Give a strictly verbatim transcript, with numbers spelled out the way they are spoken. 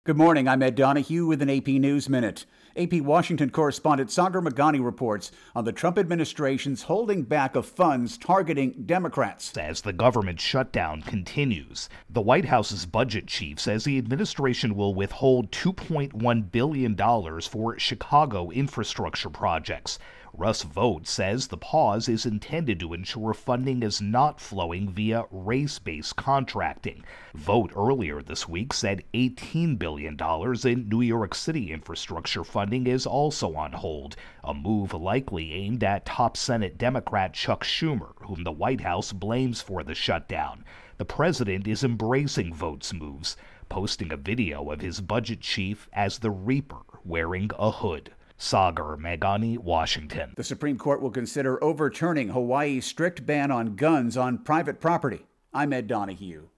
Good morning. I'm Ed Donahue with an A P News Minute. A P Washington correspondent Sagar Meghani reports on the Trump administration's holding back of funds targeting Democrats. As the government shutdown continues, the White House's budget chief says the administration will withhold two point one billion dollars for Chicago infrastructure projects. Russ Vought says the pause is intended to ensure funding is not flowing via race-based contracting. Vought earlier this week said eighteen billion dollars in New York City infrastructure funding is also on hold, a move likely aimed at top Senate Democrat Chuck Schumer, whom the White House blames for the shutdown. The president is embracing Vought's moves, posting a video of his budget chief as the Reaper wearing a hood. Sagar Meghani, Washington. The Supreme Court will consider overturning Hawaii's strict ban on guns on private property. I'm Ed Donahue.